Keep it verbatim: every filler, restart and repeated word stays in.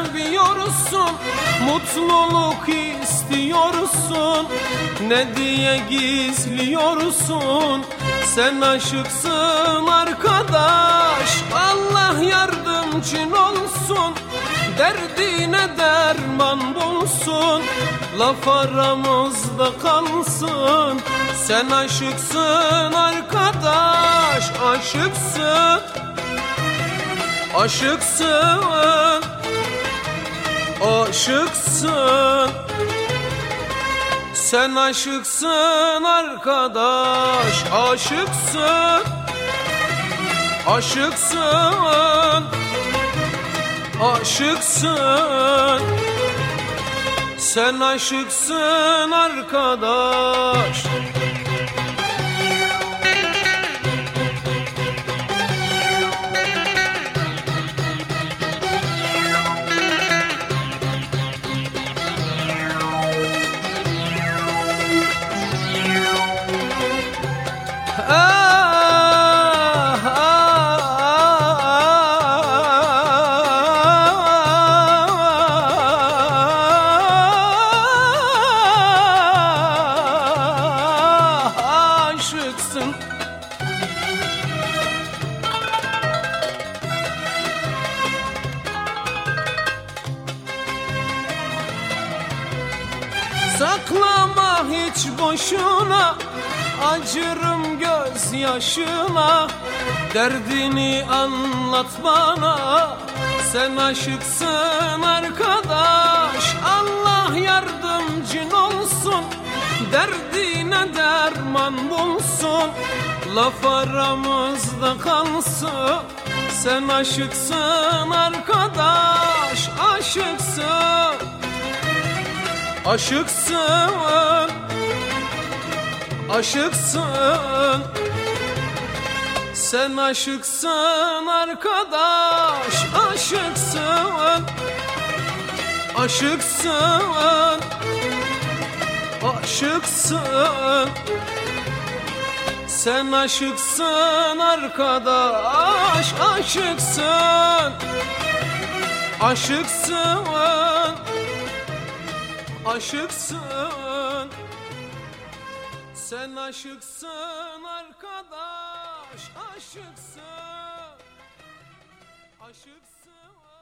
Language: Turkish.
seviyorsun, mutluluk istiyorsun, ne diye gizliyorsun? Sen aşıksın arkadaş, Allah yardımcın olsun, derdine derman bulsun, laf aramızda kalsın. Sen aşıksın arkadaş, aşıksın, aşıksın, aşıksın. Sen aşıksın arkadaş, aşıksın, aşıksın, aşıksın. Sen aşıksın arkadaş. Saklama hiç boşuna, acırım gözyaşına, derdini anlat bana. Sen aşıksın arkadaş, Allah yardımcın olsun, derdine derman bulsun, laf aramızda kalsın. Sen aşıksın arkadaş, aşıksın, aşıksın, aşıksın. Sen aşıksın arkadaş, aşıksın, aşıksın, aşıksın. Sen aşıksın arkadaş, aşıksın, aşıksın, aşıksın. Sen aşıksın arkadaş, aşıksın, aşıksın.